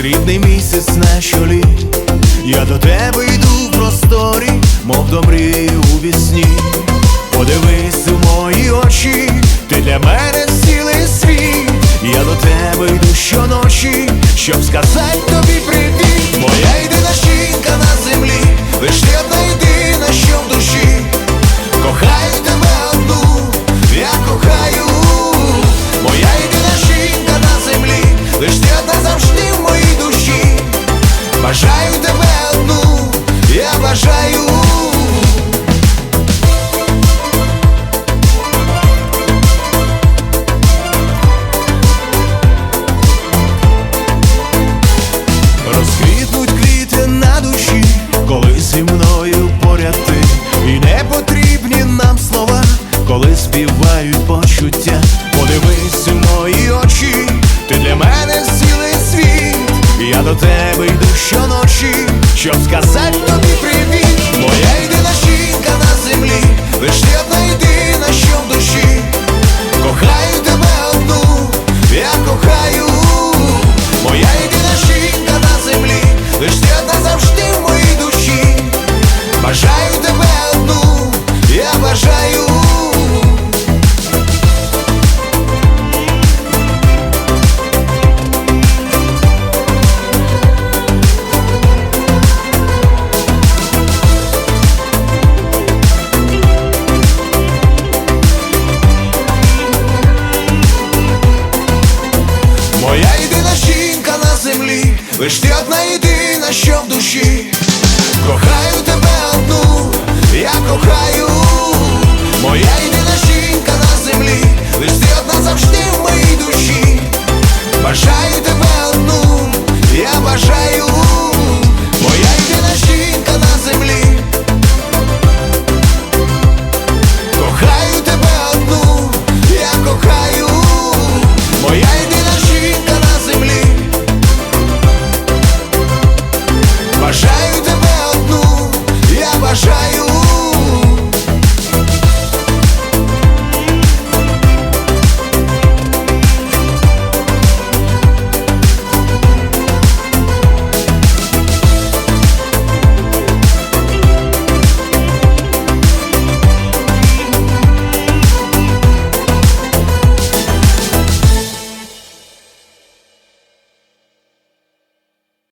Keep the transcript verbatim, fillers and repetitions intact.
срібний місяць на чолі. Я до тебе йду в просторі, мов до мрії у вісні. Подивись у мої очі, ти для мене цілий світ. Я до тебе йду щоночі, щоб сказати тобі привіт. Моя єдина жінка на землі, лиш ти одна єдина, що в душі. Кохаю тебе одну, я кохаю. Моя єдина жінка на землі, лиш ти одна завжди в моїй душі. Бажаю тебе одну, я бажаю. Розквітнуть квіти на душі, коли зі мною поряд ти. І не потрібні нам слова, коли співають почуття. Подивись у мої очі, ти для мене цілий світ. Я до тебе йду щоночі, щоб сказати тобі привіт. Моя єдина жінка на землі, лиш ти одна єдина, що в душі. Кохаю тебе одну, я кохаю. Моя єдина жінка на землі, лиш ти одна завжди в моїй душі. Бажаю тебе одну, я бажаю. Моя єдина жінка на землі, лиш ти одна єдина, що в душі. Кохаю тебе одну, я кохаю.